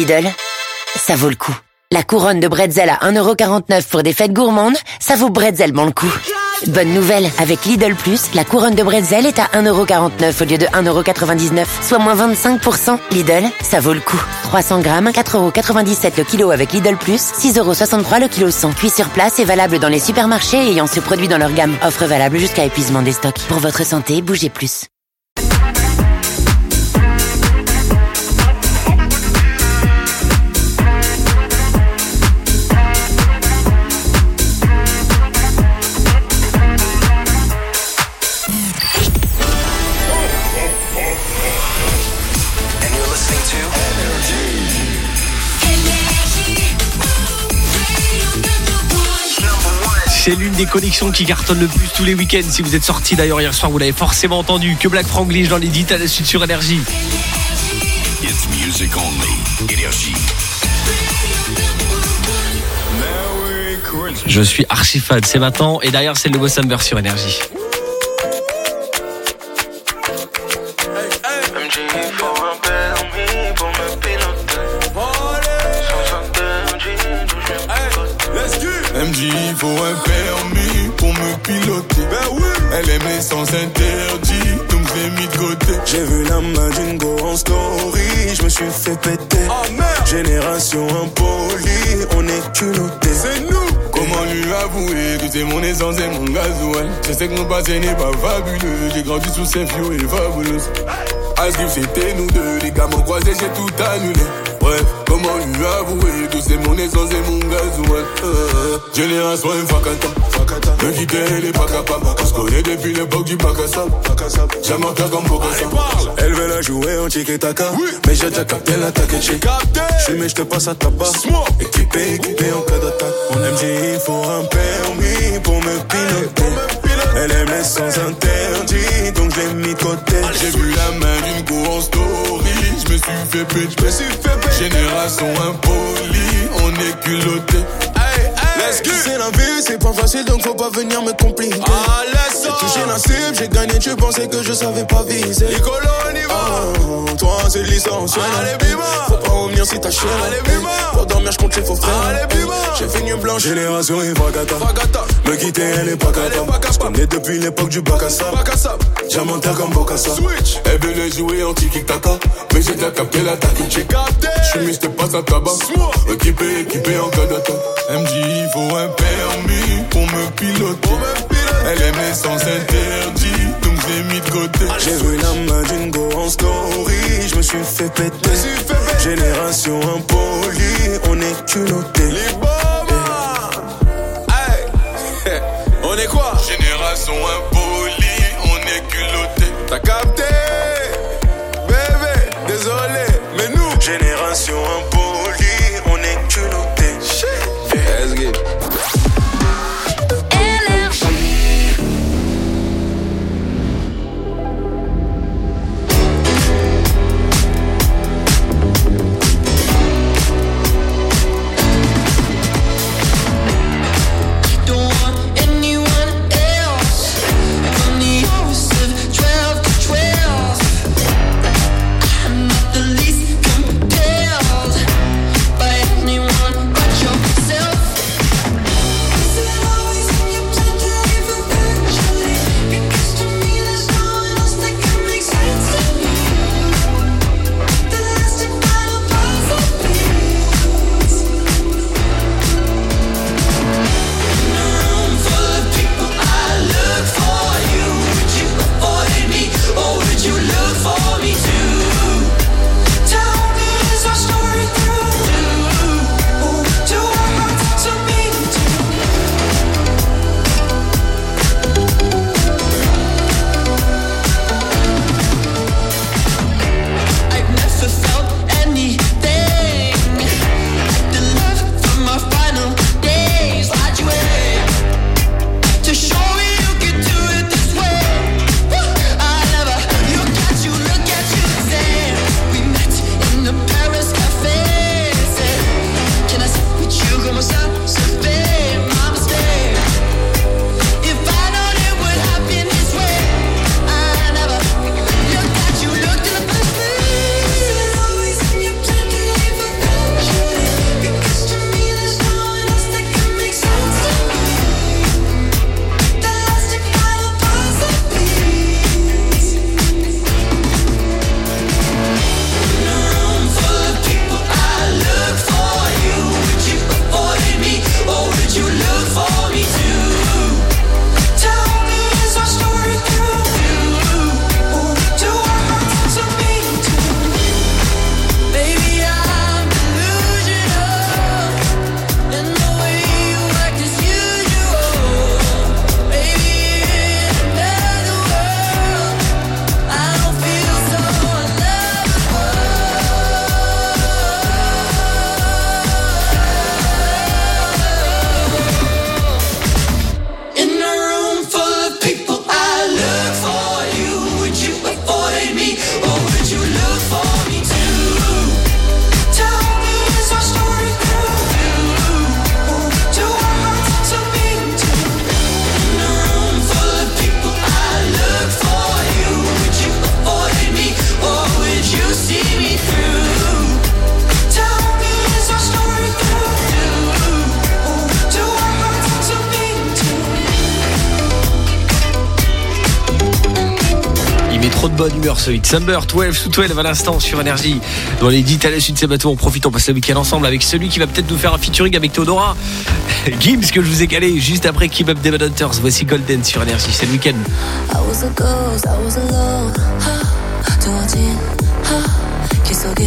Lidl, ça vaut le coup. La couronne de bretzel à 1,49€ pour des fêtes gourmandes, ça vaut bretzelment le coup. Bonne nouvelle, avec Lidl Plus, la couronne de bretzel est à 1,49€ au lieu de 1,99€, soit moins 25%. Lidl, ça vaut le coup. 300 grammes, 4,97€ le kilo avec Lidl Plus, 6,63€ le kilo 100. Cuit sur place et valable dans les supermarchés ayant ce produit dans leur gamme. Offre valable jusqu'à épuisement des stocks. Pour votre santé, bougez plus. C'est l'une des connexions qui cartonne le plus tous les week-ends. Si vous êtes sortis d'ailleurs hier soir, vous l'avez forcément entendu. Que Black Franglish dans les 10 à la suite sur Énergie. It's music only. Énergie. Je suis archi fan, c'est maintenant. Et derrière, c'est le nouveau Summer sur Énergie. MJ, il faut un permis pour me piloter. Ben oui. Elle aime les sens interdits, donc je l'ai mis de côté. J'ai vu la main d'une go en story, je me suis fait péter. Oh merde. Génération impolie, on est culottés. C'est nous. Comment lui avouer que c'est mon essence et mon gasoil. Je sais que mon passé n'est pas fabuleux. J'ai grandi sous ces vieux et fabuleux. Asgrif c'était nous deux, les gars m'ont croisé, j'ai tout annulé. Bref, comment lui avouer que c'est mon essence et mon gasoil. Génération infacata, me quitter elle est pas capable. On se connaît depuis l'époque du bac à sable. J'aime un cœur comme Bocassa. Elle veut la jouer en tiki-taka, oui. Mais j'ai déjà capté l'attaque et j'ai capté. J'fume, j'te passe à tabac. Équipé en cas d'attaque. Mon MJ, il faut un permis pour me piloter. Elle aime les sens interdits, donc je l'ai mis de côté. J'ai vu la main d'une go en story, je me suis fait péter. Génération impolie, on est culotté. C'est la vie, c'est pas facile, donc faut pas venir me compliquer. J'ai touché la cible, j'ai gagné, tu pensais que je savais pas viser. Nicolo, on y va. Toi c'est licencié. Faut pas revenir si t'as chier. Pour dormir, je compte les faux frères. J'ai fini blanche. Génération Ifagata. Me quitter, elle est pas capable. Je connais depuis l'époque du bac à sable. Diamantaire comme Bocassa. Elle veut les jouer en tiki-taka, mais j'ai déjà capté l'attaque. J'ai capté. J'fume, j'te passe à tabac. Équipé en cas d'attaque. MJ, il faut un permis pour me piloter. Elle aime les sens interdits, donc je l'ai mis de côté. J'ai vu la main d'une go en story, je me suis fait péter. Génération impolie, on est culottés. Les bombes. Hey. On est quoi? Génération impolie, on est culottés. T'as capté? Bébé, désolé, mais nous. Génération impolie, on est culottés. Let's get it. trop de bonne humeur ce hit. Summer 12 sous 12 à l'instant sur Énergie. Dans les 10 à la suite de ces bateaux, on profite, on passe le week-end ensemble avec celui qui va peut-être nous faire un featuring avec Théodora. Gims, que je vous ai calé juste après Keep Up Demon Hunters. Voici Golden sur Énergie, c'est le week-end. I was a ghost, I was alone. 두어진 길 속에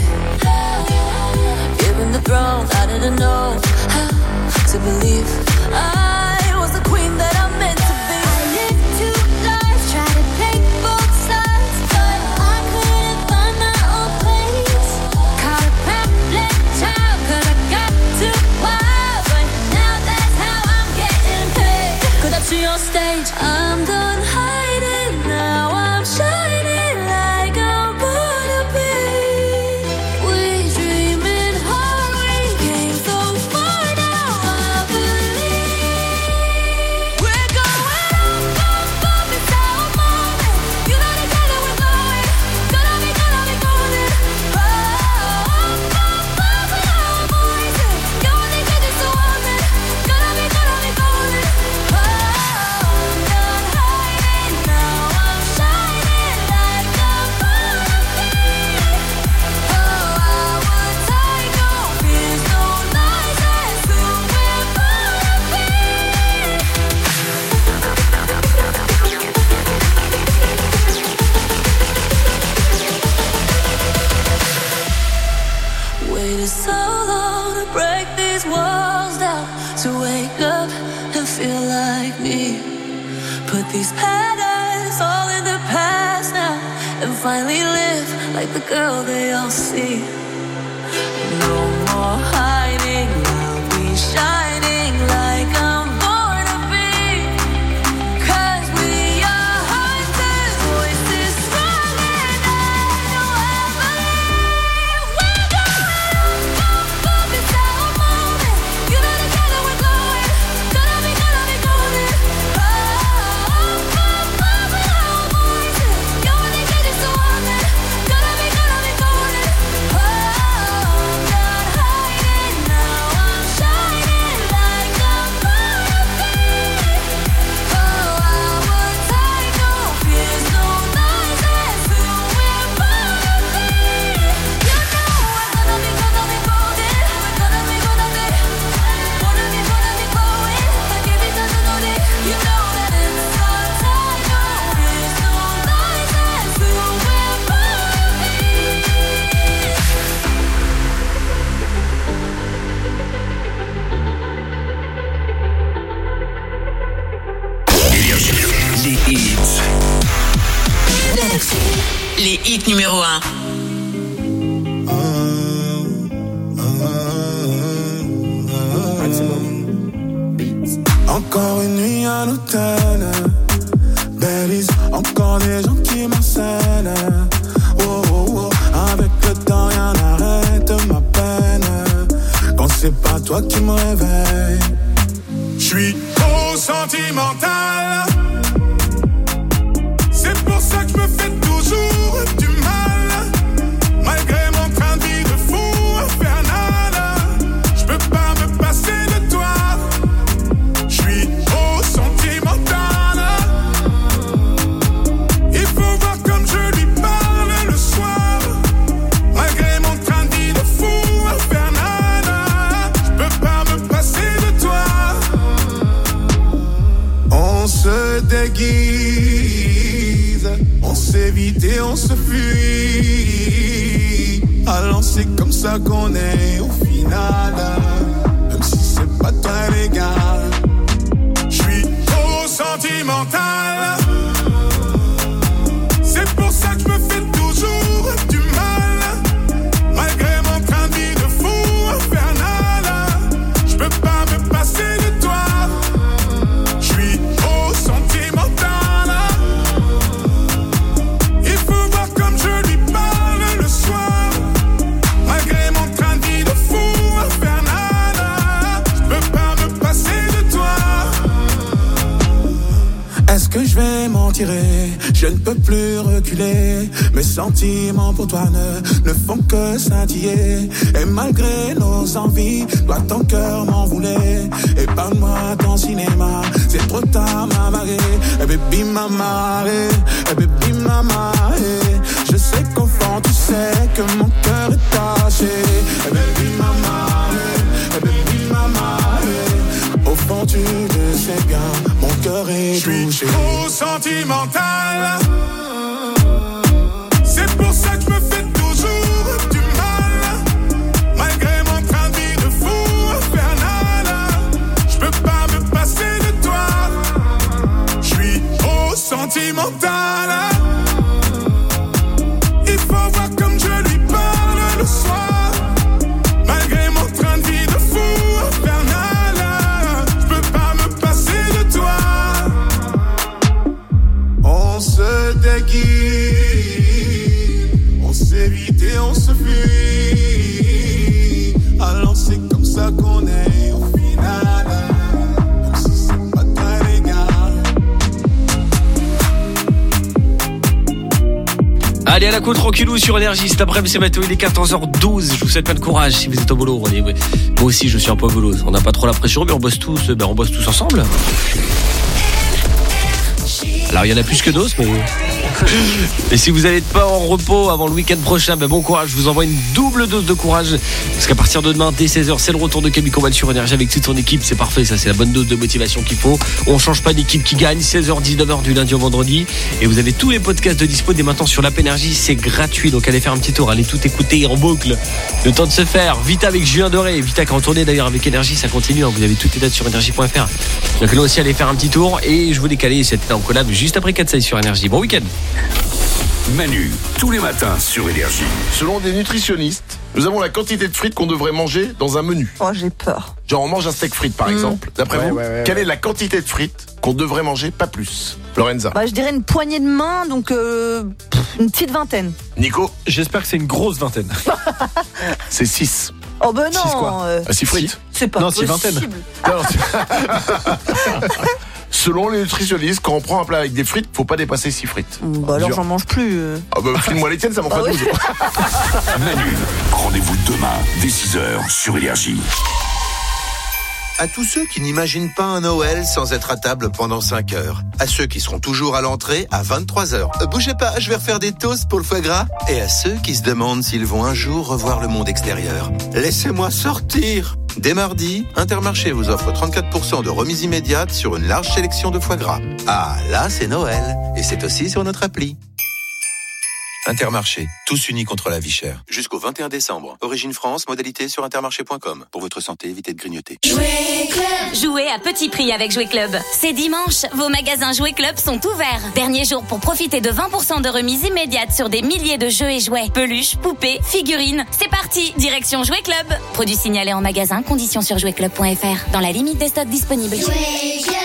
Given the throne, I didn't know how to believe I was the queen that I'm meant to be. I lived two lives, tried to take both sides, but I couldn't find my own place. Caught a pamphlet child, 'cause I got too wild, but now that's how I'm getting paid. 'Cause up to your stage, I'm done hiding, now I'm shining like I'm born to be. We dreaming hard, we came so far, now I believe. We're going up, up, it's our moment. You know together we're going, gonna be golden. Oh, up, up, up, we are voices. You only get this one, gonna be golden. Oh, I'm done hiding, now I'm shining like I'm born to be. Oh, I would take no fears, no lies, that's who we're born to be. Waited so long to break these walls down, to wake up and feel like me. Put these patterns all in the past now, and finally live like the girl they all see. No more hiding, I'll be shining like I'm born to be. 'Cause we are hunters, voices strong, and I know I believe. We're going up, up, it's our moment. You know together we're going, gonna be golden. Oh, up, up, up, we are voices. You only get this one, gonna be golden. Oh, I'm done hiding, now I'm shining like I'm born to be. Oh, I would take no fears, no lies, that's who we're born to be. You know we're gonna be golden. We're gonna be golden. Wanna be glowing, I give it to the day. You know that it's our time. No fears, no lies, that's who we're born to be. Les hits numéro 1. Encore une nuit à l'hôtel, Belize, encore des gens qui m'harcèlent. Oh, oh, oh, avec le temps rien n'arrête ma peine. Quand c'est pas toi qui me réveille, j'suis trop sentimental. C'est pour ça que je me fais toujours du mal. Malgré mon train de vie de fou infernal, j'peux pas me passer de toi. J'suis trop sentimental. Il faut voir comme je lui parle le soir. Malgré mon train de vie de fou infernal, j'peux pas me passer de toi. On se déguise, on s'évite et on se fuit. Alors c'est comme ça qu'on est au final. Même si c'est pas très légal, j'suis trop sentimental. C'est pour ça que je me fais toujours du mal. Malgré mon train de vie de fou infernal, j'peux pas me passer de toi. J'suis trop sentimental. Il faut voir comme je lui parle le soir. Malgré mon train de vie de fou infernal, j'peux pas me passer de toi. Est-ce que je vais m'en tirer? Je ne peux plus reculer. Mes sentiments pour toi ne font que scintiller. Et malgré nos envies, toi ton cœur m'en voulait. Épargne-moi ton cinéma, c'est trop tard m'a marqué. Eh baby mama, eh baby mama, je sais qu'au fond tu sais que mon cœur est taché. Eh baby mama, eh baby mama, au fond tu le sais bien, mon cœur est touché. Je suis trop sentimental, c'est pour ça que je me fais toujours du mal. Malgré mon train de vie de fou infernal, je peux pas me passer de toi. Je suis trop sentimental. Il faut voir comme je lui parle le soir. Malgré mon train de vie de fou infernal, je peux pas me passer de toi. On se déguise, on s'évite et on se fuit. Alors c'est comme ça qu'on est au final, même si c'est pas très légal. Allez, à la côte tranquillou sur Énergie. Cet après-midi, c'est Mathéo, il est 14h12. Je vous souhaite plein de courage si vous êtes au boulot. Moi aussi, je suis un peu au boulot. On n'a pas trop la pression, mais on bosse tous ensemble. Alors, il y en a plus que d'autres, mais... Et si vous n'êtes pas en repos avant le week-end prochain, bon courage, je vous envoie une double dose de courage. Parce qu'à partir de demain, dès 16h, c'est le retour de Camille Combal sur Énergie avec toute son équipe. C'est parfait, ça, c'est la bonne dose de motivation qu'il faut. On change pas d'équipe qui gagne, 16h, 19h du lundi au vendredi. Et vous avez tous les podcasts de dispo dès maintenant sur l'app Énergie, c'est gratuit. Donc allez faire un petit tour, allez tout écouter en boucle. Le temps de se faire. Vita avec Julien Doré, Vita qui a retourné d'ailleurs avec Énergie, ça continue. Vous avez toutes les dates sur énergie.fr. Donc là aussi, allez faire un petit tour. Et je vous l'ai calé, c'était en collab juste après 4-6 sur Énergie. Bon week-end. Manu, tous les matins sur Énergie. Selon des nutritionnistes, nous avons la quantité de frites qu'on devrait manger dans un menu. Oh, j'ai peur. Genre on mange un steak frites par exemple. D'après vous, quelle est la quantité de frites qu'on devrait manger, pas plus? Lorenza? Je dirais une poignée de main, donc une petite vingtaine. Nico? J'espère que c'est une grosse vingtaine. C'est 6. Oh ben non. 6 quoi 6 frites. C'est pas possible. Non, c'est vingtaine. Selon les nutritionnistes, quand on prend un plat avec des frites, faut pas dépasser 6 frites. Alors j'en mange plus. File-moi les tiennes, ça m'en fera 12. Manu, rendez-vous demain dès 6h sur Énergie. À tous ceux qui n'imaginent pas un Noël sans être à table pendant 5 heures. À ceux qui seront toujours à l'entrée à 23h. Bougez pas, je vais refaire des toasts pour le foie gras. Et à ceux qui se demandent s'ils vont un jour revoir le monde extérieur. Laissez-moi sortir. Dès mardi, Intermarché vous offre 34% de remise immédiate sur une large sélection de foie gras. Ah, là, c'est Noël. Et c'est aussi sur notre appli. Intermarché, tous unis contre la vie chère. Jusqu'au 21 décembre. Origine France, modalité sur intermarché.com. Pour votre santé, évitez de grignoter. Jouer Club. Jouez à petit prix avec Jouer Club. C'est dimanche, vos magasins Jouer Club sont ouverts. Dernier jour pour profiter de 20% de remise immédiate sur des milliers de jeux et jouets. Peluches, poupées, figurines. C'est parti, direction Jouer Club. Produits signalés en magasin, conditions sur jouerclub.fr. Dans la limite des stocks disponibles. Jouer Club.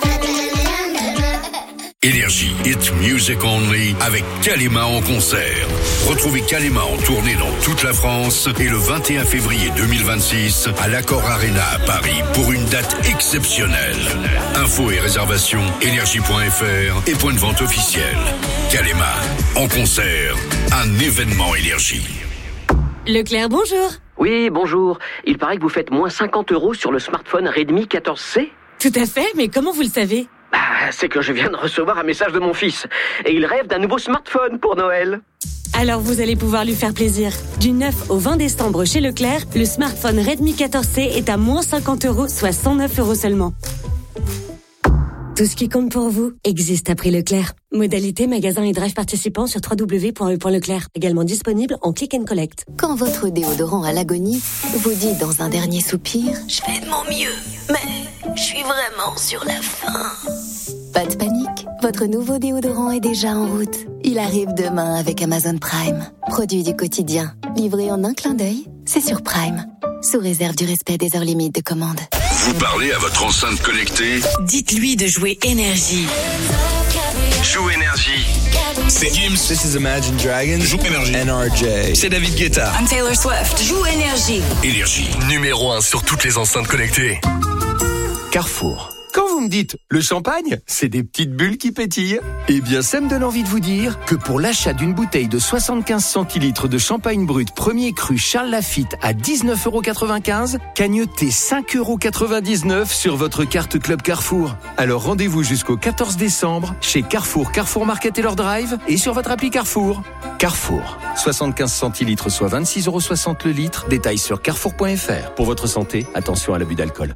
Énergie, It's Music Only avec Kalema en concert. Retrouvez Kalema en tournée dans toute la France et le 21 février 2026 à l'Accor Arena à Paris pour une date exceptionnelle. Infos et réservations, énergie.fr et point de vente officiel. Kalema en concert, un événement Énergie. Leclerc, bonjour. Oui, bonjour. Il paraît que vous faites moins 50 € sur le smartphone Redmi 14C. Tout à fait, mais comment vous le savez ? C'est que je viens de recevoir un message de mon fils. Et il rêve d'un nouveau smartphone pour Noël. Alors vous allez pouvoir lui faire plaisir. Du 9 au 20 décembre chez Leclerc, le smartphone Redmi 14C est à moins 50 €, soit 109 € seulement. Tout ce qui compte pour vous existe à prix Leclerc. Modalité, magasin et drive participants sur www.e.leclerc. Également disponible en click and collect. Quand votre déodorant à l'agonie vous dit dans un dernier soupir « Je fais de mon mieux, mais je suis vraiment sur la fin ». Pas de panique, votre nouveau déodorant est déjà en route. Il arrive demain avec Amazon Prime. Produit du quotidien, livré en un clin d'œil, c'est sur Prime. Sous réserve du respect des heures limites de commande. Vous parlez à votre enceinte connectée? Dites-lui de jouer Énergie. Joue Énergie. C'est Gims. This is Imagine Dragons. Joue Énergie. NRJ. C'est David Guetta. I'm Taylor Swift. Joue Énergie. Énergie. Numéro 1 sur toutes les enceintes connectées. Carrefour. Quand vous me dites le champagne, c'est des petites bulles qui pétillent. Eh bien, ça me donne envie de vous dire que pour l'achat d'une bouteille de 75 centilitres de champagne brut premier cru Charles Lafite à 19,95 €, cagnotez 5,99 € sur votre carte Club Carrefour. Alors rendez-vous jusqu'au 14 décembre chez Carrefour, Carrefour Market et leur drive et sur votre appli Carrefour. Carrefour, 75 centilitres soit 26,60 € le litre. Détails sur carrefour.fr. Pour votre santé, attention à l'abus d'alcool.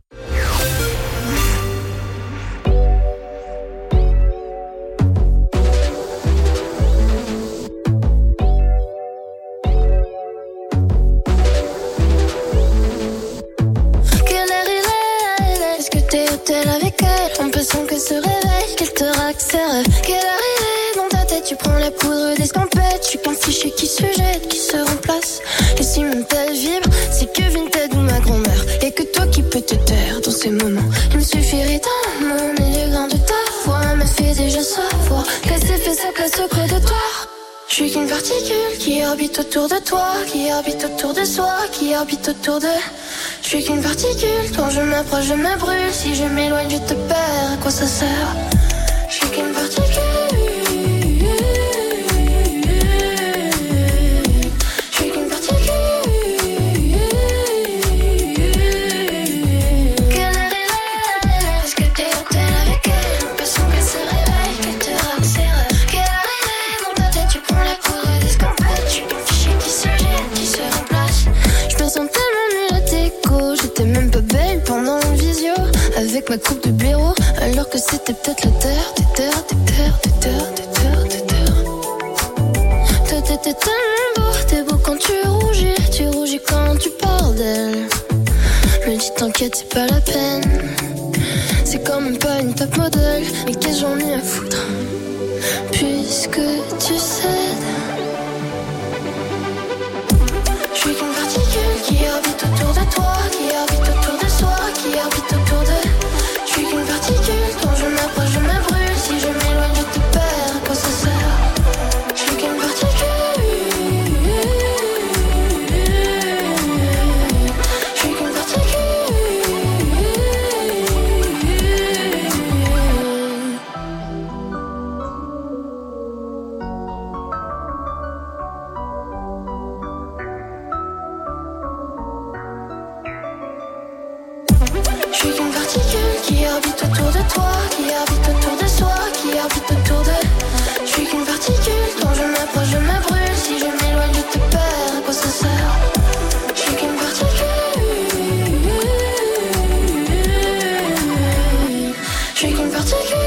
Que se réveille, qu'elle te raque ses rêves. Quelle heure il est dans ta tête, tu prends la poudre d'escampette. Je suis qu'un fichier qui se jette, qui se remplace. Et si mon tel vibre, c'est que Vinted ou ma grand-mère. Y'a que toi qui peux te taire dans ces moments. Il me suffirait d'un mot, mais les grains de ta voix me fait déjà savoir qu'elle s'est fait sa place auprès de toi. Je suis qu'une particule qui orbite autour de toi, qui orbite autour de soi, qui orbite autour de... Je suis qu'une particule, quand je m'approche je me brûle. Si je m'éloigne je te perds, à quoi ça sert? Je suis qu'une particule. Je suis qu'une particule. Quelle heure il est? Est-ce que t'es hôtel avec elle? L'impression qu'elle se réveille, qu'elle te rappe ses rêves. Quelle heure il est? Dans ta tête tu prends la poudre d'escampette. Je suis ton fichier qui se jette, qui se remplace. Je me sens tellement j'étais même pas belle pendant une visio avec ma coupe de blaireau, alors que c'était peut-être la terre, Toi t'étais tellement beau, t'es beau quand tu rougis quand tu parles d'elle. Je me dis t'inquiète c'est pas la peine, c'est quand même pas une top modèle, mais qu'est-ce que j'en ai à foutre, puisque tu cèdes. Je suis qu'une particule qui orbite autour de toi, qui orbite autour de soi, qui orbite autour de... Je suis qu'une particule, quand je m'approche je me brûle. Si je m'éloigne je te perds, à quoi ça sert? Je suis qu'une particule. Je suis qu'une particule. Qui orbite autour de toi, qui orbite autour de soi, qui orbite autour de... Je suis qu'une particule, quand je m'approche je me brûle. Si je m'éloigne je te perds, à quoi ça sert? Je suis qu'une particule. Je suis qu'une particule.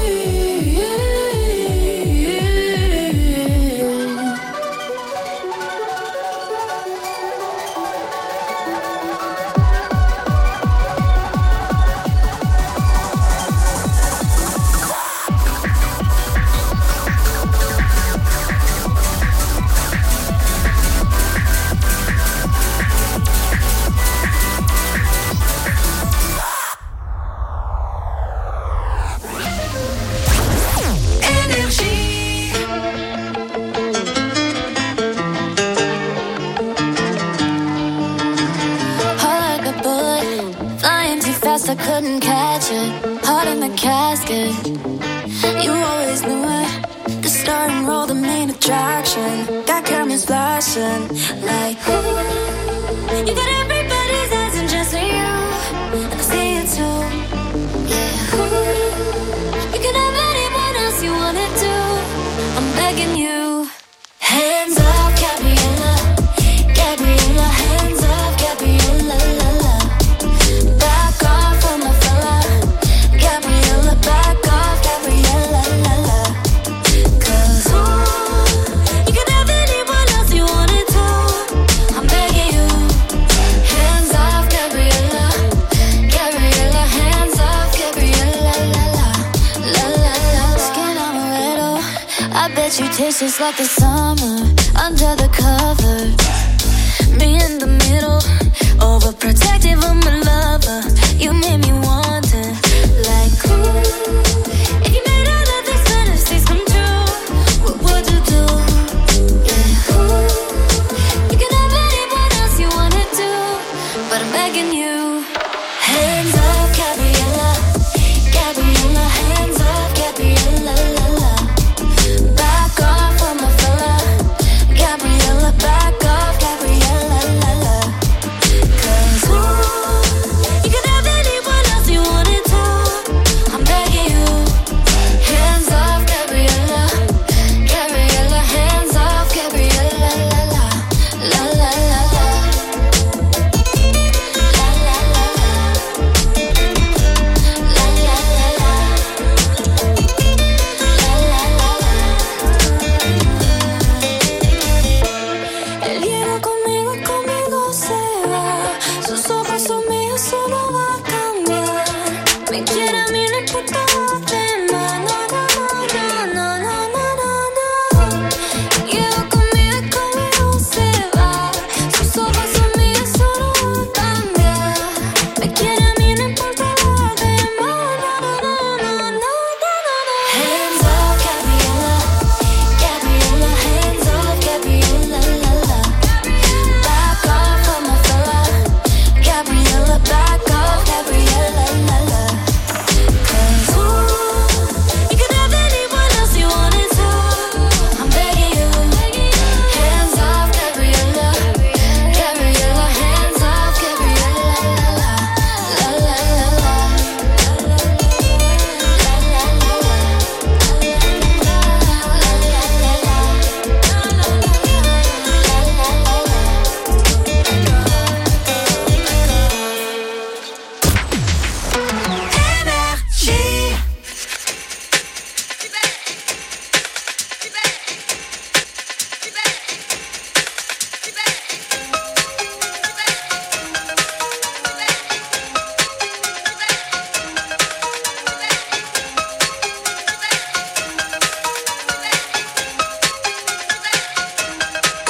I couldn't catch it, heart in the casket. You always knew it, the star and roll, the main attraction. Got cameras flashing, like ooh. You got everybody's eyes and just you, and I see it too. Yeah, ooh. You can have anyone else you wanted to. I'm begging you, hands up, Gabriella, Gabriella, hands up, Gabriella, la la. Back off from my fella, Gabriella, back off, Gabriella, la la. 'Cause you can have anyone else you wanted to. I'm begging you, hands off, Gabriella, Gabriella, hands off, Gabriella, la la, la la la. Skin amaretto, I bet you taste just like the summer under the covers. Me in the middle, overprotective of my lover. You made me want it, like ooh. If you made all of these fantasies come true, what would you do? Yeah, ooh. You can have anyone else you wanted to, but I'm begging you, hands up, Gabriella,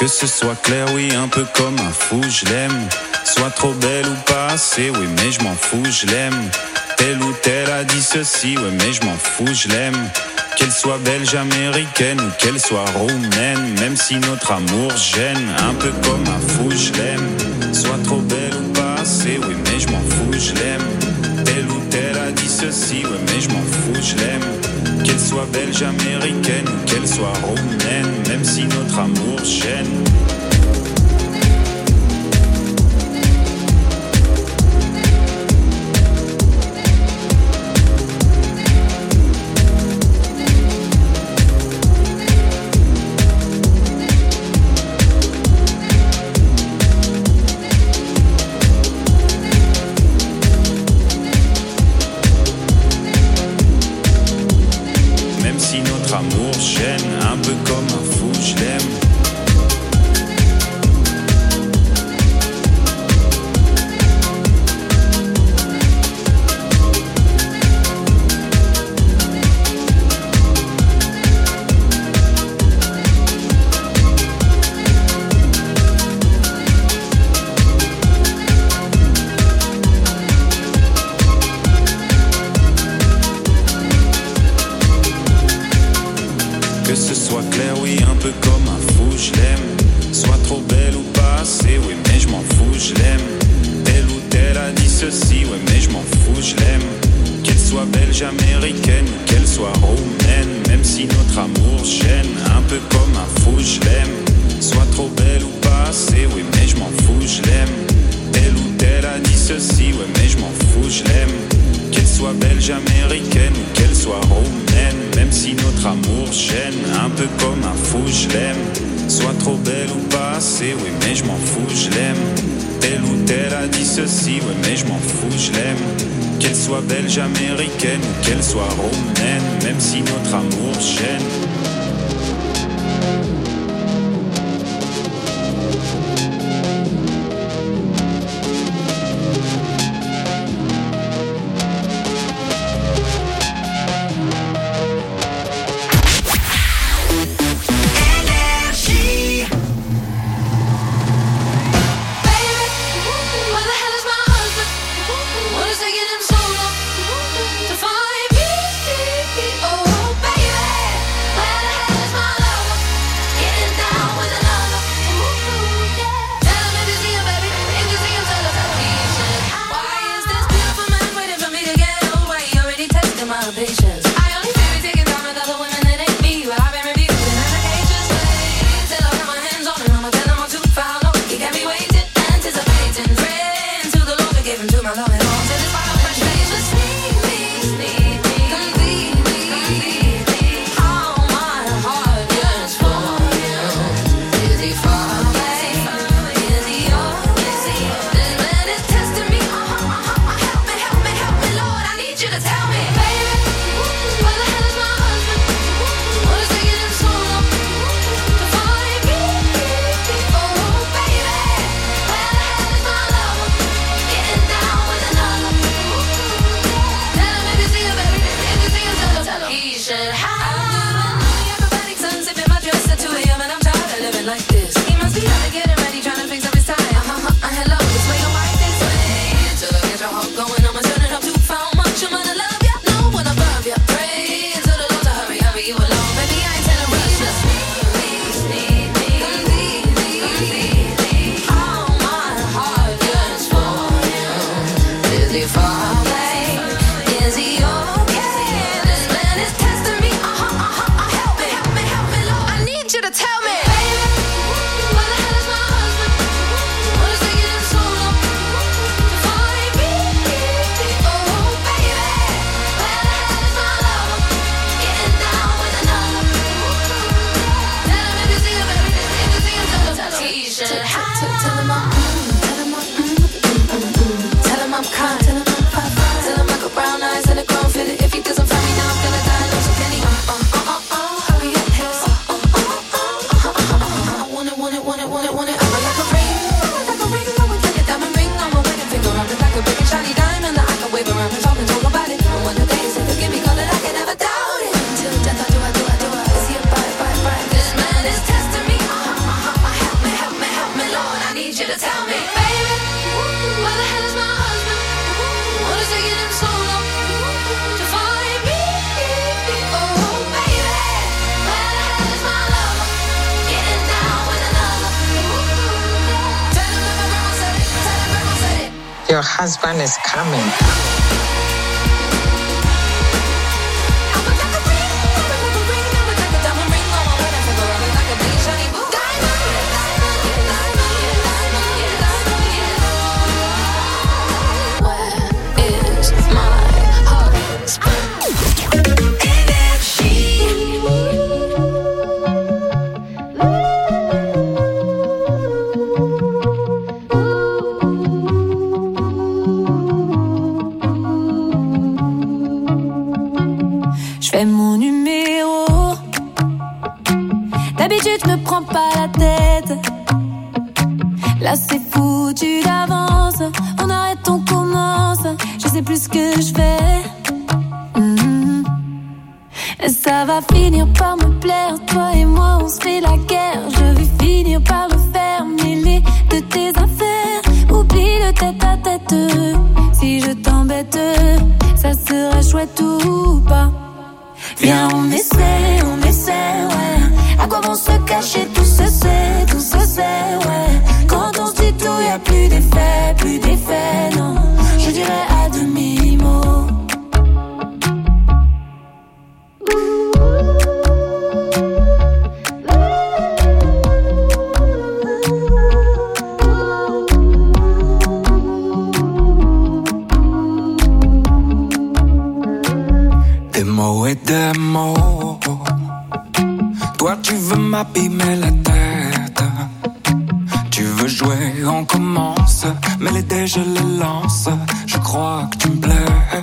Que ce soit clair, oui, un peu comme un fou, je l'aime. Soit trop belle ou pas assez, oui, mais je m'en fous, je l'aime. Telle ou telle a dit ceci, ouais, mais je m'en fous, je l'aime. Qu'elle soit belge, américaine ou qu'elle soit roumaine, même si notre amour gêne, un peu comme un fou, je l'aime. Soit trop belle ou pas assez, oui, mais je m'en fous, je l'aime. Telle ou telle a dit ceci, ouais, mais je m'en fous, je l'aime. Qu'elle soit belge, américaine ou qu'elle soit roumaine, même si notre amour gêne. Amour gêne, un peu comme un fou, je l'aime. Américaine ou qu'elle soit roumaine, même si notre amour gêne, un peu comme un fou, je l'aime. Soit trop belle ou pas assez, oui, mais je m'en fous, je l'aime. Telle ou telle a dit ceci, ouais, mais je m'en fous, je l'aime. Qu'elle soit belge, américaine ou qu'elle soit roumaine, même si notre amour gêne, un peu comme un fou, je l'aime. Soit trop belle ou pas assez, oui, mais je m'en fous, je l'aime. Telle ou telle a dit ceci, ouais, mais je m'en fous, je l'aime. Qu'elle soit belge, américaine ou qu'elle soit roumaine, même si notre amour gêne. Your husband is coming. Fais mon numéro. D'habitude, je me prends pas la tête. Là, c'est foutu d'avance. On arrête, on commence. Je sais plus ce que je fais. Ça va finir par me plaire. Toi et moi, on se fait la guerre. Je vais finir par me faire mêler de tes affaires. Oublie le tête à tête. Si je t'embête, ça sera chouette ou pas. Viens, on essaie, ouais. À quoi vont se cacher, tout se sait, ouais. Quand on se dit tout, y'a plus d'effet, non. Je dirais à demi-mot. Des mots et des mots. Toi tu veux m'abîmer la tête. Tu veux jouer, on commence. Mais les dés je les lance. Je crois que tu me plais.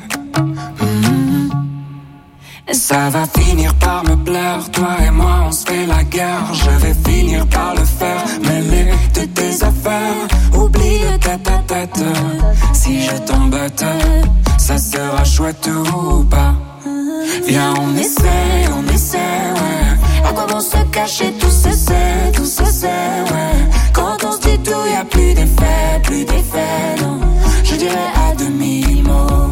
Ça va finir par me plaire. Toi et moi on se fait la guerre. Je vais finir par le faire. Mêler de tes affaires. Oublie le tête à tête. Si je t'embête, ça sera chouette ou pas. Viens, on essaie, ouais. À quoi vont se cacher, tout se sait, ouais. Quand on se dit tout, y'a plus d'effet, non. Je dirais à demi-mot.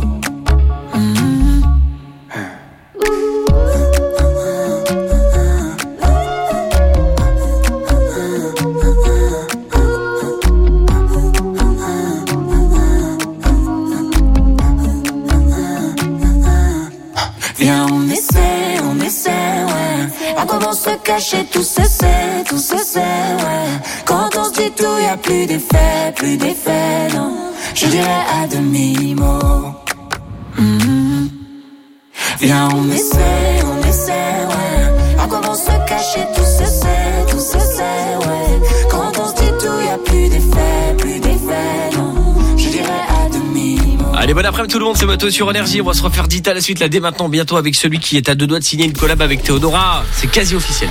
Viens, on essaie, ouais. À quoi vont se cacher, tout se sait, ouais. Quand on se dit tout, y'a plus d'effet, non. Je dirais à demi-mot. Viens, on essaie, ouais. À quoi vont se cacher, tout se sait, ouais. Quand on se dit tout, y'a plus d'effet, non. Je dirais à demi-mot. Allez, bon après-midi tout le monde, c'est Mato sur Énergie. On va se refaire dit à la suite, là, dès maintenant, bientôt, avec celui qui est à deux doigts de signer une collab avec Théodora. C'est quasi officiel.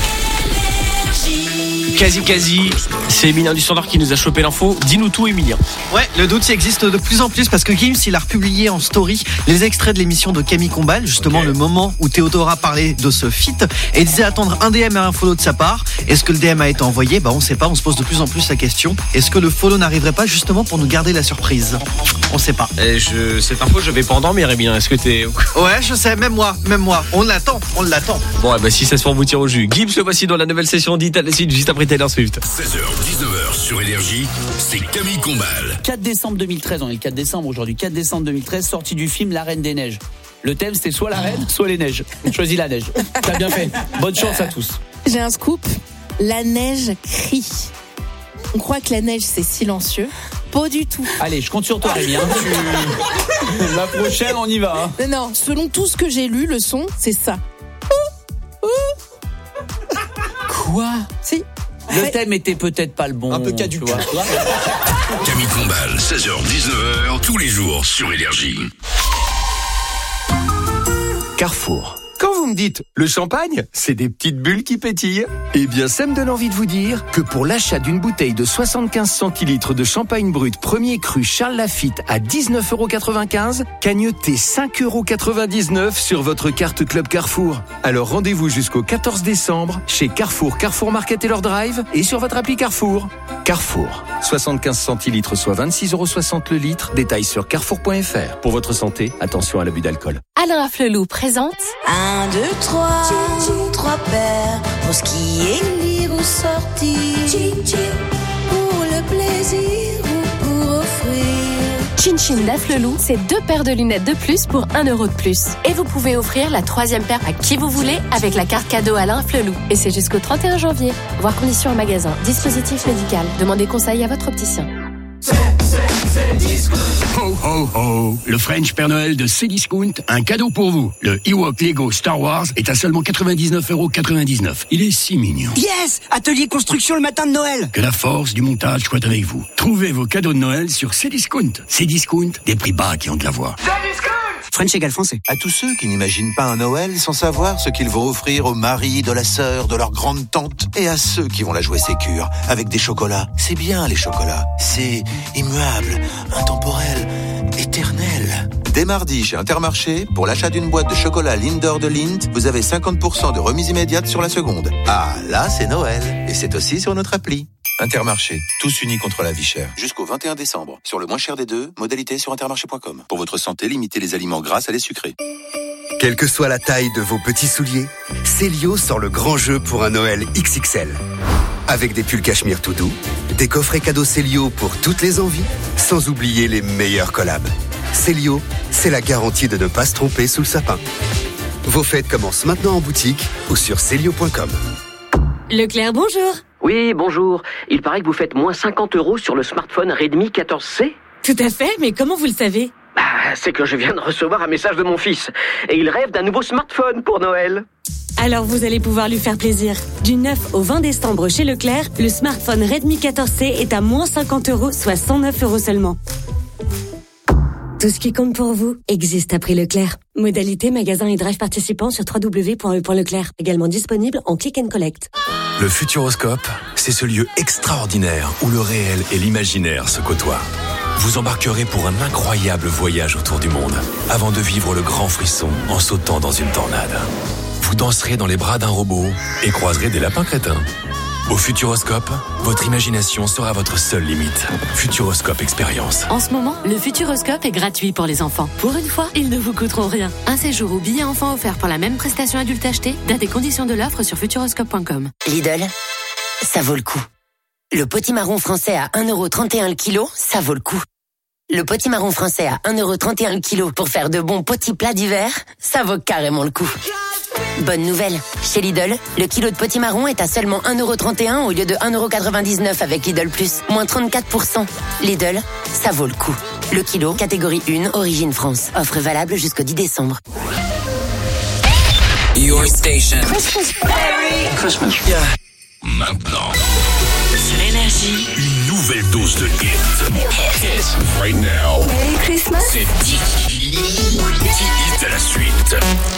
Quasi, c'est Emilien du Standard qui nous a chopé l'info. Dis-nous tout, Emilien. Ouais, le doute existe de plus en plus parce que Gims, il a republié en story les extraits de l'émission de Camille Combal, justement le moment où Théodora parlait de ce feat et disait attendre un DM et un follow de sa part. Est-ce que le DM a été envoyé ? On sait pas, on se pose de plus en plus la question. Est-ce que le follow n'arriverait pas justement pour nous garder la surprise ? On sait pas. Cette info, je vais pas endormir, Emilien. Est-ce que t'es... Ouais, je sais, même moi. On l'attend. Bon, si ça se fait, on vous tire au jus. Gims, le voici dans la nouvelle session dite à la suite, juste après Taylor Swift. 16h, 19h sur Énergie, c'est Camille Combal. 4 décembre 2013, on est le 4 décembre aujourd'hui. 4 décembre 2013, sortie du film La Reine des Neiges. Le thème, c'était soit la reine, soit les neiges. On choisit la neige. T'as bien fait. Bonne chance à tous. J'ai un scoop. La neige crie. On croit que la neige, c'est silencieux. Pas du tout. Allez, je compte sur toi, Rémi. La prochaine, on y va. Non, selon tout ce que j'ai lu, le son, c'est ça. Quoi ? Si. Le thème était peut-être pas le bon. Un peu caduc. Camille Combal, 16h, 19h, tous les jours sur Énergie. Carrefour. Quand vous me dites le champagne, c'est des petites bulles qui pétillent. Eh bien, ça me donne envie de vous dire que pour l'achat d'une bouteille de 75 centilitres de champagne brut premier cru Charles Lafite à 19,95 €, cagnotez 5,99 € sur votre carte Club Carrefour. Alors rendez-vous jusqu'au 14 décembre chez Carrefour, Carrefour Market et leur drive et sur votre appli Carrefour. Carrefour, 75 centilitres soit 26,60 € le litre. Détails sur carrefour.fr. Pour votre santé, attention à l'abus d'alcool. Alain Flelou présente 1, 2, 3 paires pour skier, lire ou sortir, pour le plaisir ou pour offrir Chin Chin d'Afflelou, c'est 2 paires de lunettes de plus pour 1 euro de plus. Et vous pouvez offrir la 3e paire à qui vous voulez avec la carte cadeau Alain Afflelou. Et c'est jusqu'au 31 janvier. Voir conditions en magasin. Dispositif médical. Demandez conseil à votre opticien. Ho ho ho, le French Père Noël de Cdiscount, un cadeau pour vous. Le Ewok Lego Star Wars est à seulement 99,99 €. Il est si mignon. Yes, atelier construction le matin de Noël. Que la force du montage soit avec vous. Trouvez vos cadeaux de Noël sur Cdiscount. Cdiscount, des prix bas qui ont de la voix. French égale français. À tous ceux qui n'imaginent pas un Noël sans savoir ce qu'ils vont offrir au mari, de la sœur, de leur grande tante, et à ceux qui vont la jouer sécure avec des chocolats. C'est bien les chocolats. C'est immuable, intemporel, éternel. Dès mardi chez Intermarché, pour l'achat d'une boîte de chocolat Linder de Lindt, vous avez 50% de remise immédiate sur la seconde. Ah, là c'est Noël. Et c'est aussi sur notre appli. Intermarché, tous unis contre la vie chère. Jusqu'au 21 décembre. Sur le moins cher des deux, modalité sur intermarché.com. Pour votre santé, limitez les aliments gras à les sucrés. Quelle que soit la taille de vos petits souliers, Célio sort le grand jeu pour un Noël XXL. Avec des pulls cachemire tout doux, des coffrets cadeaux Célio pour toutes les envies, sans oublier les meilleurs collabs. Célio, c'est la garantie de ne pas se tromper sous le sapin. Vos fêtes commencent maintenant en boutique ou sur Célio.com. Leclerc, bonjour. Oui, bonjour. Il paraît que vous faites moins 50 € sur le smartphone Redmi 14C. Tout à fait, mais comment vous le savez ? C'est que je viens de recevoir un message de mon fils. Et il rêve d'un nouveau smartphone pour Noël. Alors vous allez pouvoir lui faire plaisir. Du 9 au 20 décembre chez Leclerc, le smartphone Redmi 14C est à moins 50 €, soit 109 € seulement. Tout ce qui compte pour vous existe à prix Leclerc. Modalité magasin et drive participants sur www.e.leclerc. Également disponible en click and collect. Le Futuroscope, c'est ce lieu extraordinaire où le réel et l'imaginaire se côtoient. Vous embarquerez pour un incroyable voyage autour du monde, avant de vivre le grand frisson en sautant dans une tornade. Vous danserez dans les bras d'un robot et croiserez des lapins crétins. Au Futuroscope, votre imagination sera votre seule limite. Futuroscope Expérience. En ce moment, le Futuroscope est gratuit pour les enfants. Pour une fois, ils ne vous coûteront rien. Un séjour ou billet enfant offert pour la même prestation adulte achetée. Date et conditions de l'offre sur futuroscope.com. Lidl, ça vaut le coup. Le potimarron français à 1,31 € le kilo, ça vaut le coup. Le potimarron français à 1,31 € le kilo pour faire de bons petits plats d'hiver, ça vaut carrément le coup. Bonne nouvelle, chez Lidl, le kilo de potimarron est à seulement 1,31 € au lieu de 1,99 € avec Lidl Plus, moins 34%. Lidl, ça vaut le coup. Le kilo, catégorie 1, origine France. Offre valable jusqu'au 10 décembre. Your station. Christmas, Merry Christmas. Yeah. Maintenant, Sur Énergie, une nouvelle dose de hits. Right now. Merry Christmas. C'est 10 hits à la suite.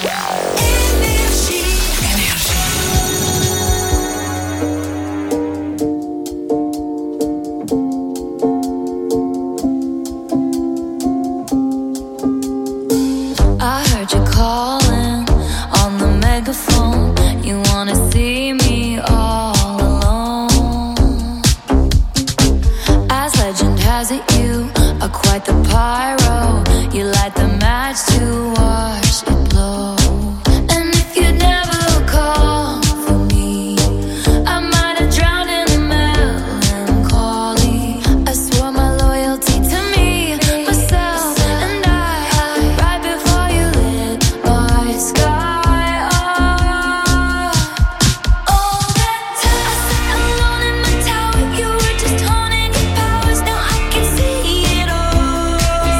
I heard you calling on the megaphone. You wanna see me all alone. As legend has it, you are quite the pyro. You light the match to watch it blow. And if you never call for me, I might have drowned in the melancholy. I swore my loyalty to me, myself, and I right before you lit my sky up. All that time I sat alone in my tower, you were just honing your powers. Now I can see it all.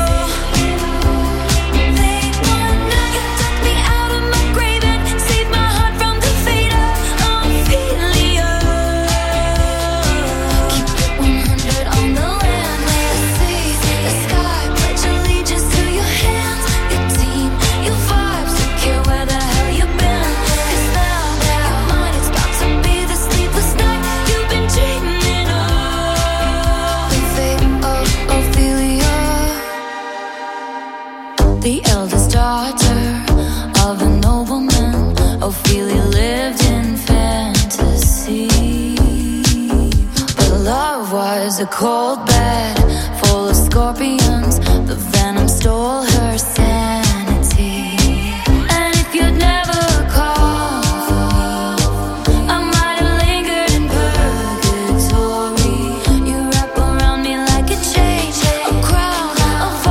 Late one night, you took me out of my grave and saved my heart from the fate of Ophelia. Keep it 100 on the land, let us see the sky. Pledge allegiance to your hands, your team, your vibes. Don't care where the hell you've been. 'Cause now your mind is about to be the sleepless night you've been dreaming of. The fate of Ophelia, the eldest daughter of a nobleman. Ophelia lived in fantasy, but love was a cold bed full of scorpions. The venom stole her sanity. And if you'd never call for me, I might have lingered in purgatory. You wrap around me like a chain, a crown, a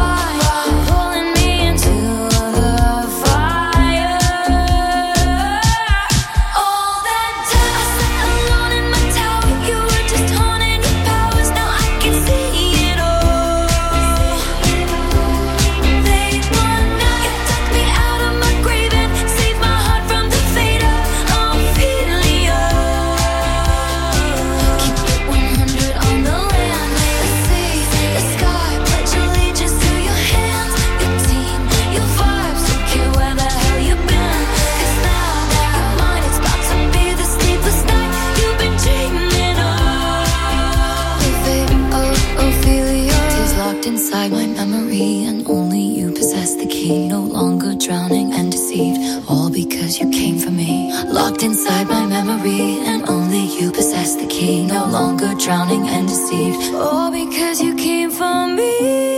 inside my memory, and only you possess the key. No longer drowning and deceived, all because you came for me. Locked inside my memory, and only you possess the key. No longer drowning and deceived, all because you came for me.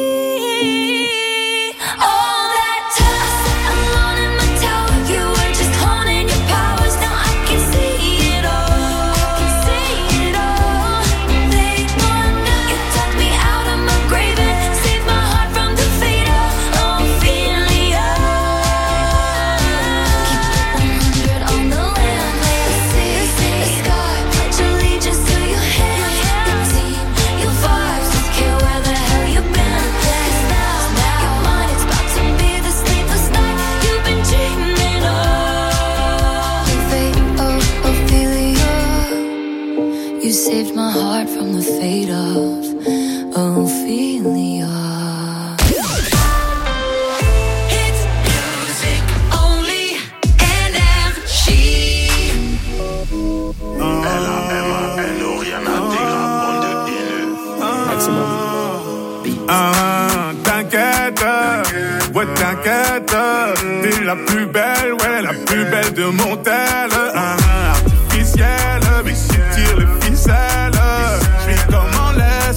Saved my heart from the fate of Ophelia. It's music only, énergie. Elle n'a rien intégré, bande de haineux. T'inquiète, ouais t'inquiète, t'es la plus belle, ouais la plus belle de mon tel. Artificielle, mais si tire le je suis comme en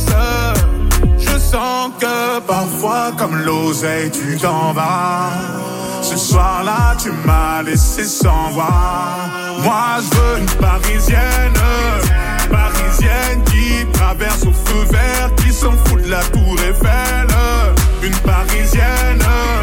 laisse. Je sens que parfois comme l'oseille tu t'en vas. Ce soir-là tu m'as laissé sans voix. Moi je veux une parisienne, parisienne qui traverse au feu vert, qui s'en fout de la tour Eiffel. Une parisienne,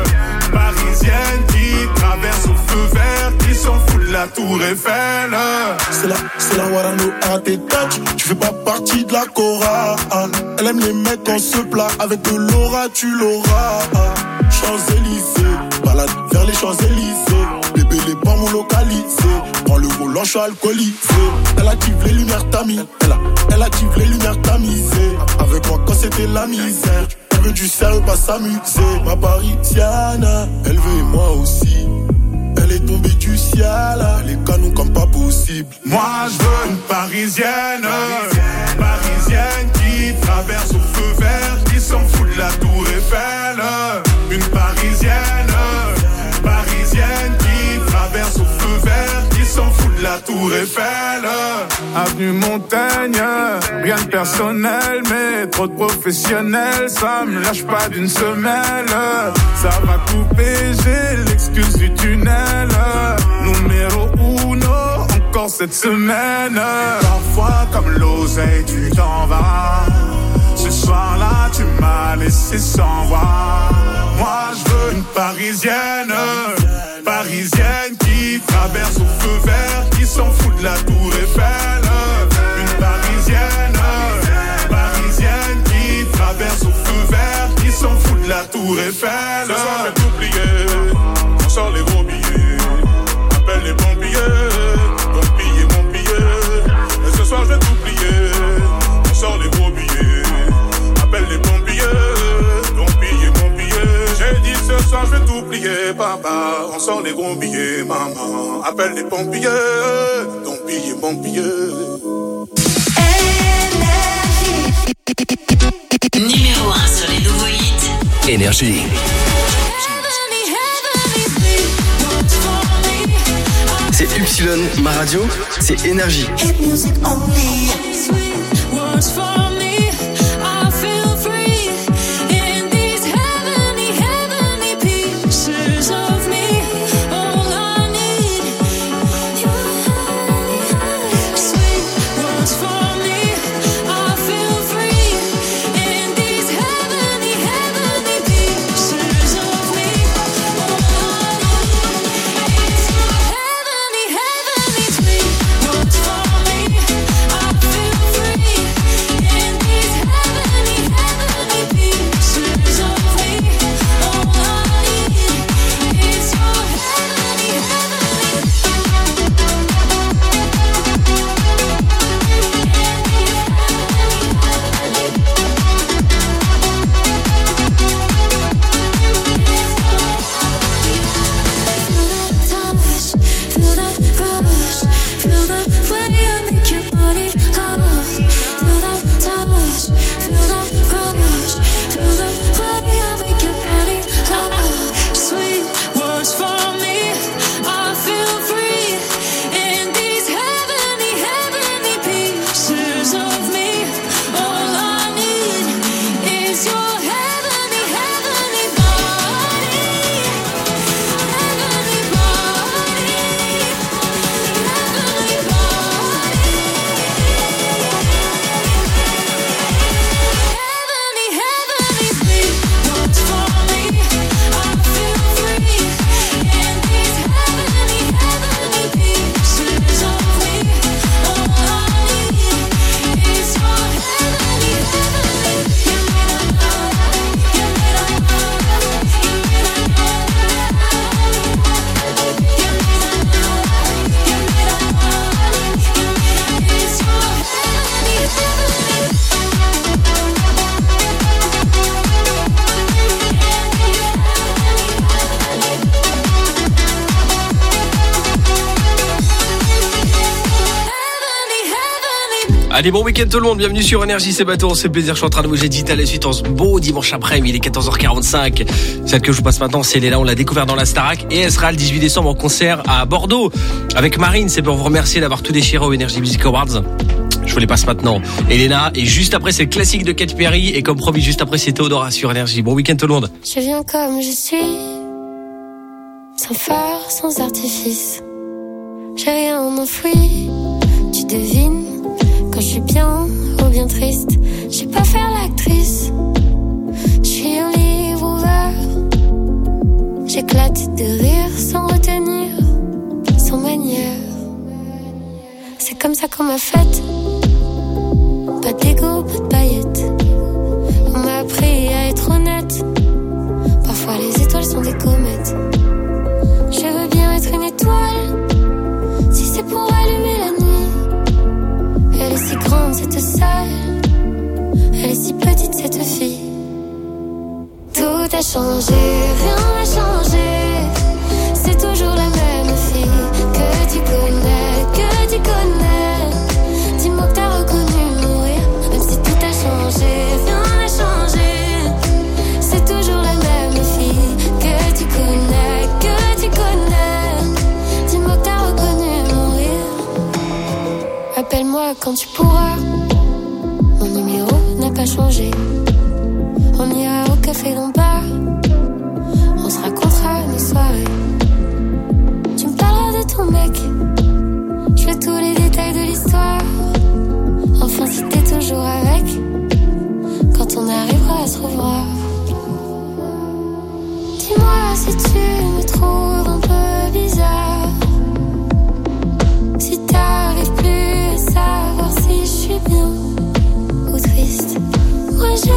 parisienne qui traverse au feu vert, qui s'en fout de la tour Eiffel. C'est la Warano à tes touch. Tu fais pas partie de la chorale. Elle aime les mecs en se plat. Avec de l'aura tu l'auras. Champs-Élysées, balade vers les Champs-Élysées. Bébé les pommes localisés. Prends le volant, je suis alcoolisé. Elle active les lumières tamisées. Elle active les lumières tamisées. Avec moi quand c'était la misère. Elle veut du sérieux, pas s'amuser. Ma parisienne, elle veut moi aussi. Elle est tombée du ciel, les canons comme pas possible. Moi je veux une parisienne, parisienne qui traverse au feu vert, qui s'en fout de la tour Eiffel. Une parisienne, parisienne qui traverse au feu vert, qui s'en fout de la tour Eiffel. Avenue Montaigne, rien de personnel, mais trop de professionnels, ça me lâche pas d'une semelle. Ça va couper, j'ai l'excuse du tunnel. Numéro uno, encore cette semaine. Parfois comme l'oseille tu t'en vas. Ce soir-là tu m'as laissé sans voix. Moi je veux une parisienne, parisienne qui traverse au feu vert, qui s'en fout de la tour Eiffel. Une parisienne, parisienne qui traverse au feu vert, qui s'en fout de la tour Eiffel. Ce soir je vais t'oublier, on sort les gros billets. Appelle les pompiers, donc piller mon billet. Et ce soir je vais t'oublier, on sort les gros billets. Appelle les pompiers, donc piller mon billet. J'ai dit ce soir je vais t'oublier, papa. On sort les gros billets, maman. Appelle les pompiers, donc piller mon billet. Numéro 1 sur les nouveaux hits. Énergie. C'est Ypsilon, ma radio, c'est Énergie. Allez, bon week-end tout le monde, bienvenue sur Énergie, c'est Bateau, c'est plaisir, je suis en train de bouger dit à la suite en ce beau dimanche après-midi, il est 14h45. Celle que je vous passe maintenant, c'est Léla, on l'a découvert dans la Starac et elle sera le 18 décembre en concert à Bordeaux avec Marine. C'est pour vous remercier d'avoir tout déchiré aux Energy Music Awards. Je vous les passe maintenant, Elena, et juste après c'est le classique de Katy Perry et comme promis juste après c'est Théodora sur Énergie. Bon week-end tout le monde. Je viens comme je suis, sans phare, sans artifice. J'ai rien enfoui, tu devines quand je suis bien ou bien triste. Je sais pas faire l'actrice, je suis un livre ouvert. J'éclate de rire sans retenir, sans manière. C'est comme ça qu'on m'a faite, pas d'égo, pas de paillettes. On m'a appris à être honnête, parfois les étoiles sont des comètes. Je veux bien être une étoile, si c'est pour allumer la nuit. Elle est si grande cette salle, elle est si petite cette fille. Tout a changé, rien n'a changé. C'est toujours la même fille que tu connais. Dis-moi que t'as reconnu mon rire, même si tout a changé, rien n'a changé. C'est toujours la même fille que tu connais. Dis-moi que t'as reconnu mon rire. Appelle-moi quand tu pourras, mon numéro n'a pas changé. On ira au café d'en bas, on se racontera nos soirées. Tu me parleras de ton mec, je veux tous les détails de l'histoire. Enfin si t'es toujours avec, quand on arrivera à se revoir. Dis-moi si tu me trouves un peu bizarre, si t'arrives plus à savoir si je suis bien ou triste. Moi je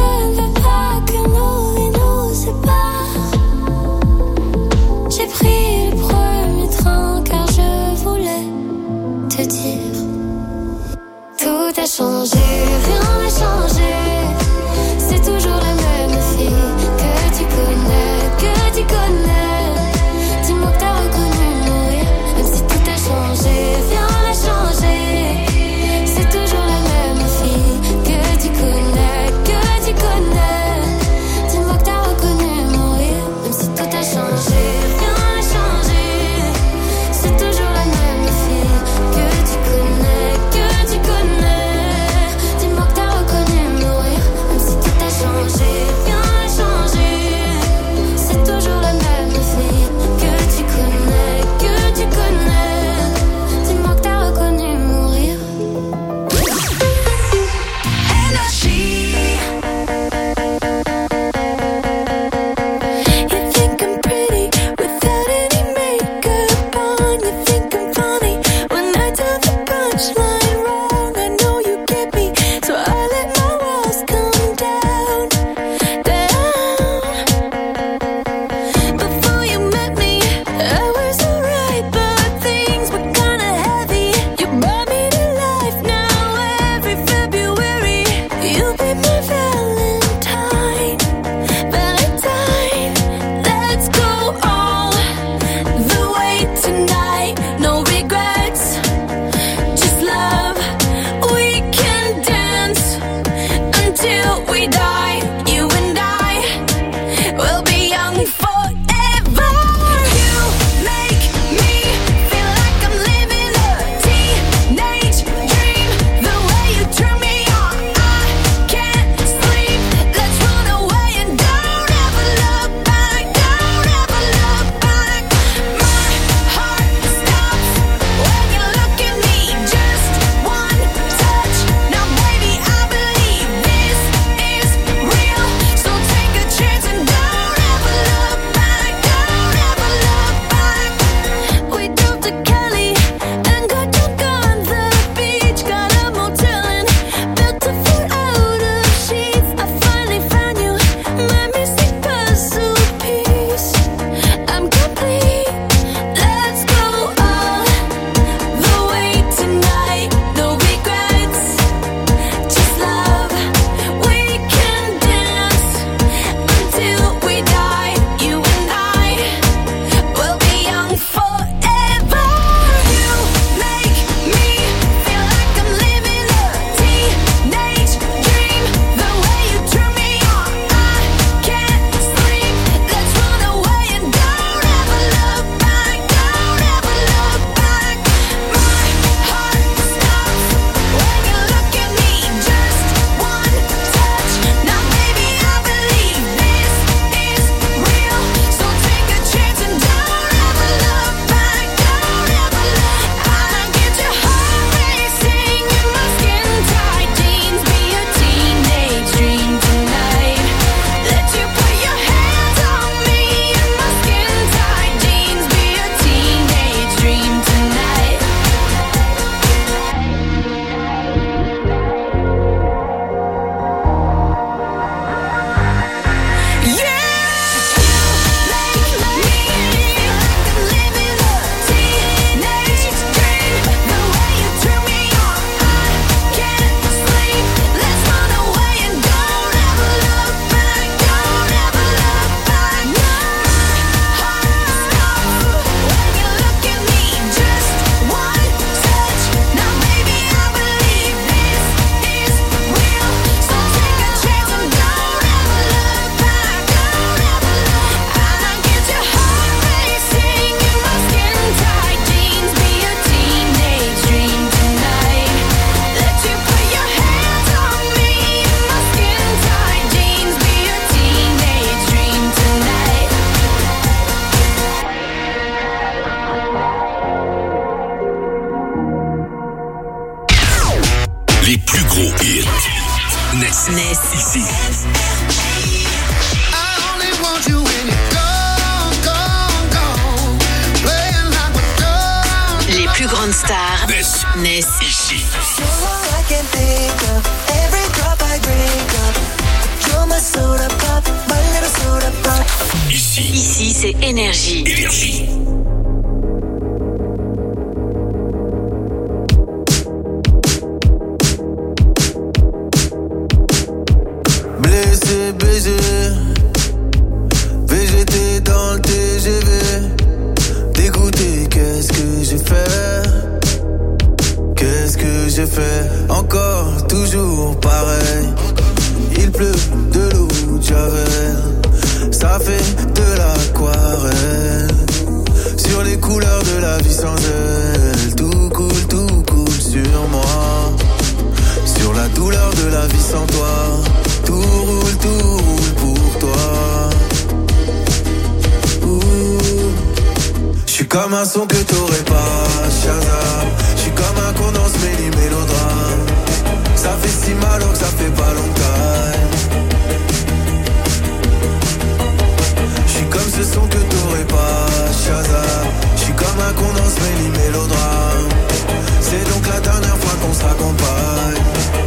Ness. Ici. Les plus grandes stars. Ness. Ici. Ici, c'est Énergie. Énergie. Blessé, baisé, VGT dans le TGV. Dégoûté, qu'est-ce que j'ai fait? Qu'est-ce que j'ai fait? Encore, toujours pareil. Il pleut de l'eau de Javel. Ça fait de l'aquarelle. Sur les couleurs de la vie sans elle. Tout coule sur moi. Sur la douleur de la vie sans toi. Tout roule pour toi. J'suis comme un son que t'aurais pas, Shazam. J'suis comme un condensé mélodrame. Ça fait si mal alors que ça fait pas longtemps. J'suis comme ce son que t'aurais pas, Shazam. J'suis comme un condensé mélodrame. C'est donc la dernière fois qu'on se raccompagne.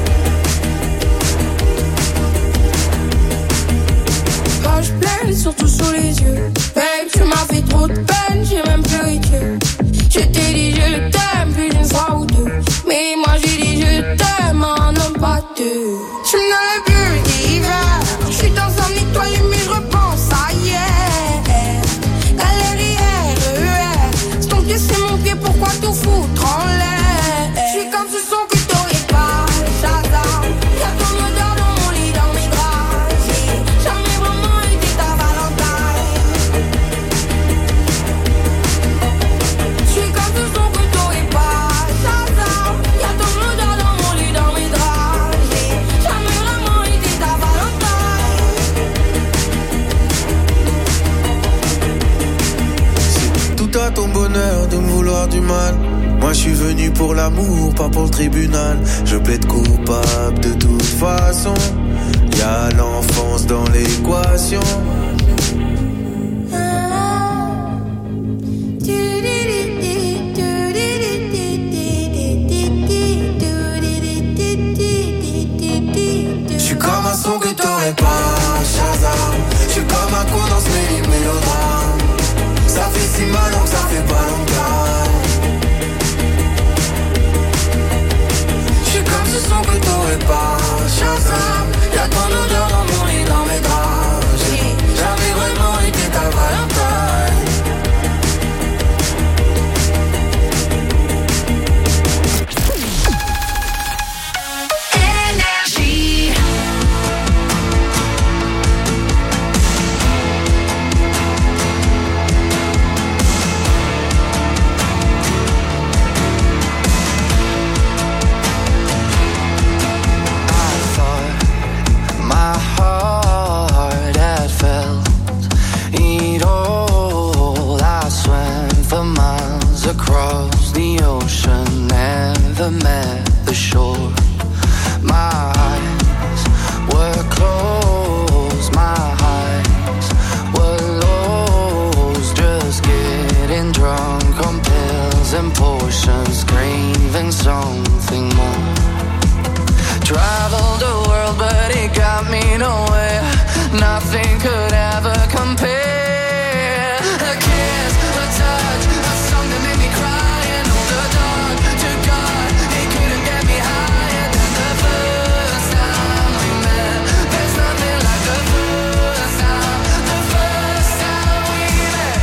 Quand je pleure, surtout sous les yeux. Babe, tu m'as fait trop de peine, j'ai même pleuré Dieu. Je t'ai dit je t'aime plus d'une fois ou deux. Mais moi j'ai dit je t'aime un homme pas deux. Je me n'avais plus d'hiver. Je suis dans un étoile mais je repense à hier. Galère, c'est ton pied, c'est mon pied, pourquoi tout foutre en l'air? Je suis comme ce son que t'aurais pas, Shazam. Y'a ton odeur dans mon lit, dans mes draps. J'ai jamais vraiment été ta Valentine. Je suis comme ce son que t'aurais pas, Shazam. Y'a ton odeur dans mon lit, dans mes draps. J'ai jamais vraiment été ta Valentine. C'est tout à ton bonheur de me vouloir du mal. Moi je suis venu pour l'amour, pas pour le tribunal. Je plaide coupable de toute façon. Y'a l'enfance dans l'équation. J'suis comme un son que t'aurais pas, Shazam. J'suis comme un condensé mélodrame. Ça fait si mal donc ça fait pas longtemps. J'suis comme ce son que t'aurais pas, Shazam. Y'a ton odeur dans mon lit, dans mes draps. J'ai jamais vraiment été ta Valentine. Énergie. My heart had felt it all. I swam for miles across the ocean, never met the shore. My eyes were closed, my eyes were lost, just getting drunk on pills and potions, craving something more. Traveled the world, but it got me nowhere. Nothing could ever compare. A kiss, a touch, a song that made me cry, and all the dark to God. It couldn't get me higher than the first time we met. There's nothing like the first time we met.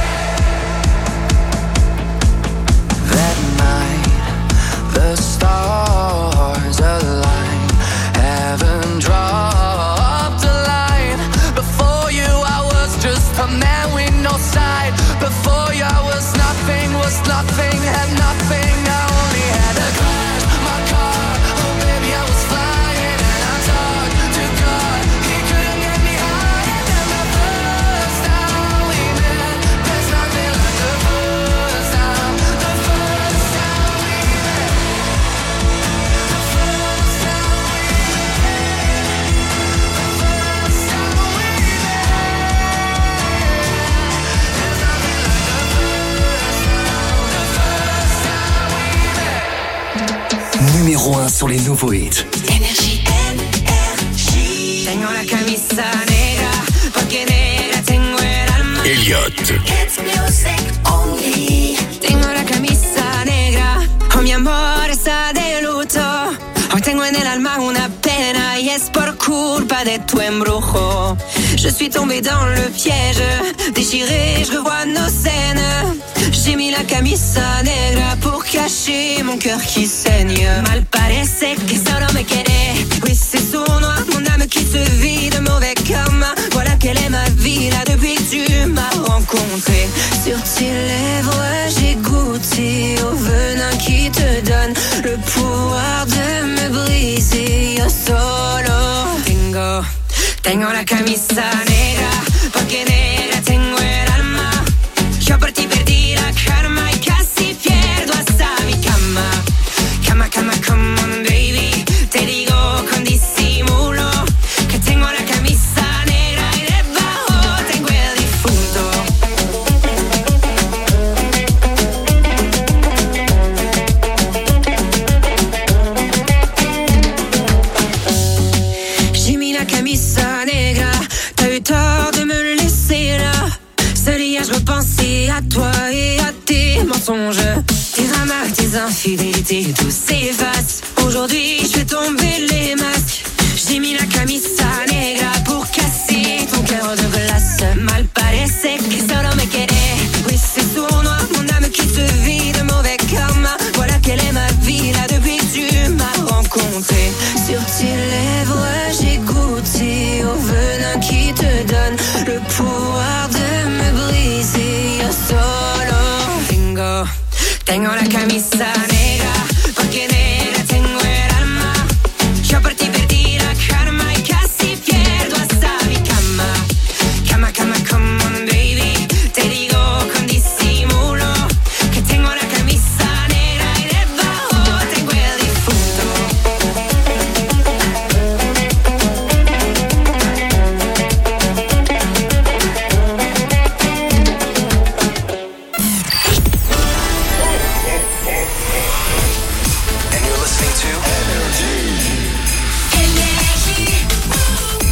That night, the stars aligned. Heaven dropped a line. Before you I was just a man with no side. Before you I was nothing, had nothing. I only had a crash, my car. Oh baby, I was flying and I talked to God. He couldn't get me higher than the first time we met. There's nothing like the first time we met. The first time we met. numéro 1 sur les nouveaux hits. Énergie. Tengo la camisa negra, porque negra tengo el alma. Elliot. It's music only. Tengo la camisa negra, oh mi amor está de luto. Hoy tengo en el alma una pena y es por culpa de tu embrujo. Je suis tombée dans le piège, déchirée, je revois nos scènes. J'ai mis la camisa negra pour cacher mon cœur qui saigne. Mal parece que solo me quiere. Oui, c'est sournois, mon âme qui se vide, mauvais karma. Voilà quelle est ma vie là depuis que tu m'as rencontré. Sur tes lèvres, j'ai goûté au venin qui te donne le pouvoir de me briser. Yo solo tengo la camisa negra, porque negra tengo el alma. Yo por ti perdí la karma y casi pierdo hasta mi cama. Cama, cama, come on baby, te digo con disimulo que tengo la camisa negra y debajo tengo el difunto. J'ai mis la camisa negra, t'as eu tort de me laisser là. Seul hier je repensais à toi et à tes mensonges. Tes dramas, tes infidélités, tout s'efface. Aujourd'hui je fais tomber les masques. J'ai mis la camisa negra pour casser ton cœur de glace. Mal